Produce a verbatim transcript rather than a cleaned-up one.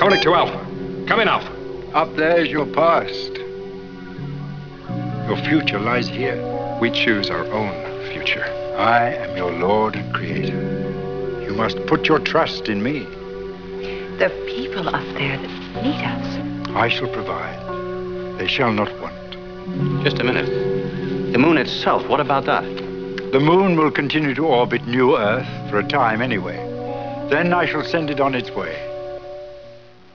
Conic to Alpha. Come in, Alpha. Up there is your past. Your future lies here. We choose our own future. I am your Lord and Creator. You must put your trust in me. The people up there that need us. I shall provide. They shall not want. Just a minute. The moon itself, what about that? The moon will continue to orbit New Earth for a time anyway. Then I shall send it on its way.